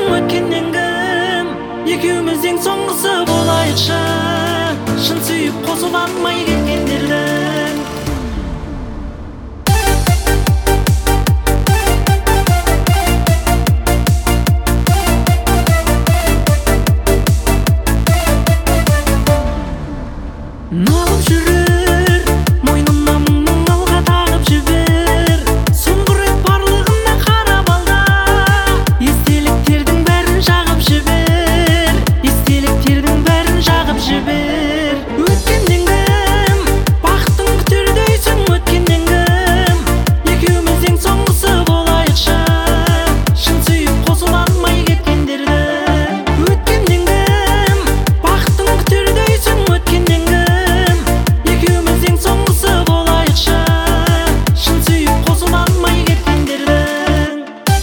өткеннен кім екеуміз ең соңғысы болайықшы шын сүйіп қосыла алмай кеткендердің налып жүрер мойнымнан мұңның алға тағып жібер соңғы рет барлығына қарап алда естеліктердің бәрін жағып жібер естеліктердің бәрін жағып жібер өткеннен кім бақытың күтер дейсің өткеннен кім екеуміз ең соңғысы болайықшы шын сүйіп қосыла алмай кеткендерді өткеннен кім бақытың күтер дейсің өткеннен кім соңғысы болайықшы шын сүйіп қосыла алмай кеткендердің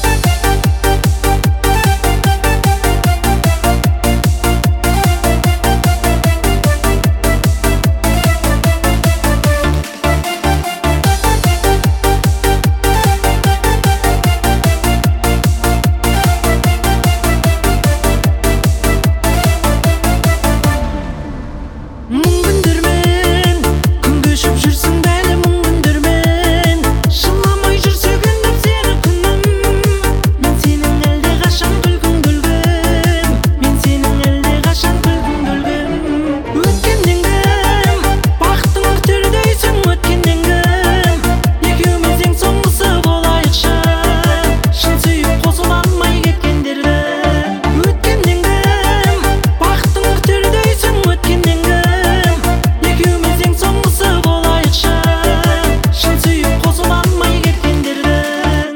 мұң күндермен күн кешіп жүрсің бәрі мұң күндермен жыламай жүрсе күндеп сені күнім мен сенің әлдеқашан күлкің күлгем мен сенің әлдеқашан күлкің күлгем өткеннен кім бақытың күтер дейсің өткеннен кім екеуміз ең соңғысы болайықшы шын сүйіп қосыла алмай кеткендерді өткеннен кім бақытың күтер дейсің өткеннен кім екеуміз ең соңғысы болайықшы шын сүйіп қосыла алмай кеткендердің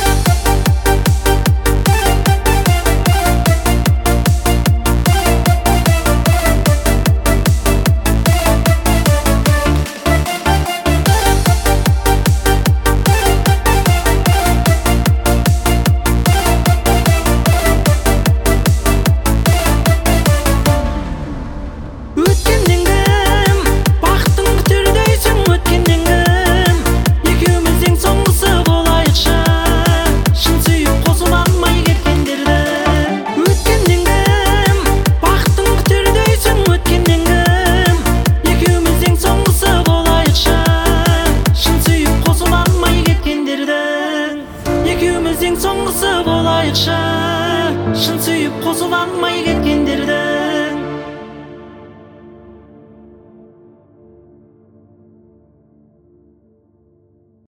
өткеннен кім бақытың күтер дейсің өткеннен кім екеуміз ең соңғысы болайықшы шын сүйіп қосыла алмай кеткендерді өткеннен кім бақытың күтер дейсің өткеннен кім екеуміз ең соңғысы болайықшы шын сүйіп қосыла алмай кеткендердің екеуміз ең соңғысы болайықшы шын сүйіп қосыла алмай кеткендерді